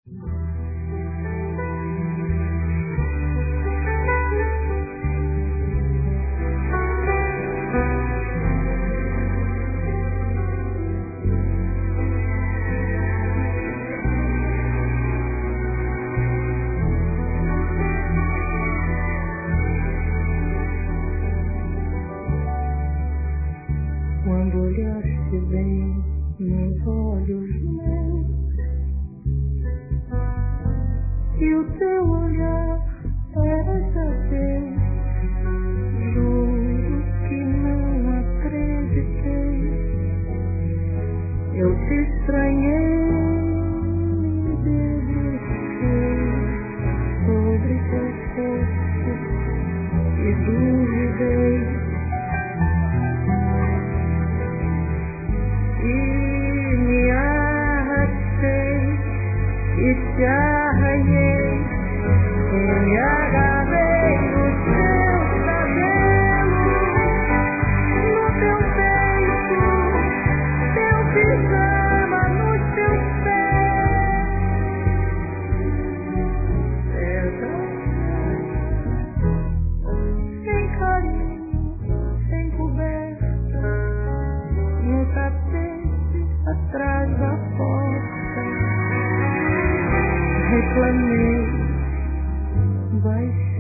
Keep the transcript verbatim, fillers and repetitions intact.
Quando olhaste bem nos olhos meus e o teu olhar era saber, juro que não acreditei. Eu te estranhei, debrucei sobre teu corpo e duvidei. E me arrastei e te arranhei, e me agarrei no teu cabelo, no teu peito, teu pijama no teu pé. Pesa sem carinho, sem coberta, no tapete atrás da porta. Reclamei baixinho.